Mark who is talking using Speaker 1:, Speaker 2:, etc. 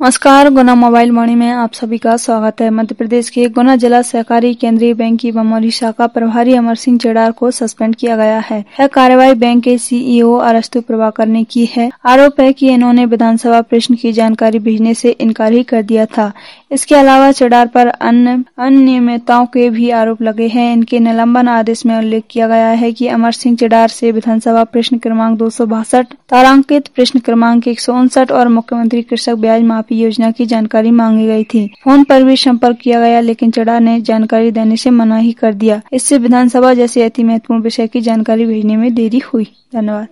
Speaker 1: नमस्कार, गुना मोबाइल वाणी में आप सभी का स्वागत है। मध्य प्रदेश के गुना जिला सहकारी केंद्रीय बैंक की बमौली शाखा प्रभारी अमर सिंह चेडार को सस्पेंड किया गया है। यह कार्रवाई बैंक के सीईओ अरस्तु प्रभाकर ने की है। आरोप है कि इन्होंने विधानसभा प्रश्न की जानकारी भेजने से इनकार ही कर दिया था। इसके अलावा चेडार पर अन्य अनियमितताओं के भी आरोप लगे हैं। इनके निलंबन आदेश में उल्लेख किया गया है कि अमर सिंह चेडार से विधानसभा प्रश्न क्रमांक 262, तारांकित प्रश्न क्रमांक 159 और मुख्यमंत्री कृषक ब्याज माफी योजना की जानकारी मांगी गई थी। फोन पर भी संपर्क किया गया, लेकिन चेडार ने जानकारी देने से मना ही कर दिया। इससे विधानसभा जैसे अति महत्वपूर्ण विषय की जानकारी भेजने में देरी हुई। धन्यवाद।